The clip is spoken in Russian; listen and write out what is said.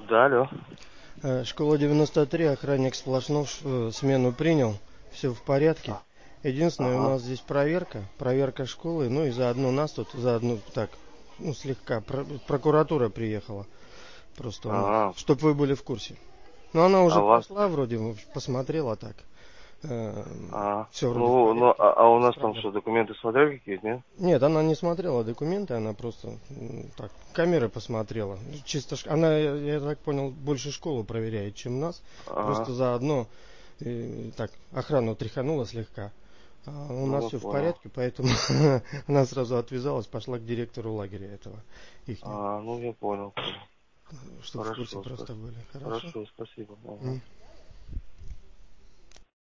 Да, алло. Школа 93, охранник Сплошнов смену принял, все в порядке. Единственное, у Ага. нас здесь проверка школы, ну и заодно нас тут, заодно так, слегка, прокуратура приехала просто у нас, Ага. чтобы вы были в курсе. Но она А уже у вас? прошла, вроде посмотрела так. Ага. Все вроде в Ну, порядке. а у Без нас там проблем. что, документы смотрели какие-то, нет? Нет, она не смотрела документы, она просто так, камеры посмотрела. Чисто, она, я так понял, больше школу проверяет, чем нас. Ага. Просто заодно так, охрану тряханула слегка. А у Ну, нас я все в понял. порядке, поэтому она сразу отвязалась, пошла к директору лагеря этого ихнего. Ну, я понял. Чтобы в курсе Хорошо, просто были. Хорошо? хорошо, спасибо. Ага.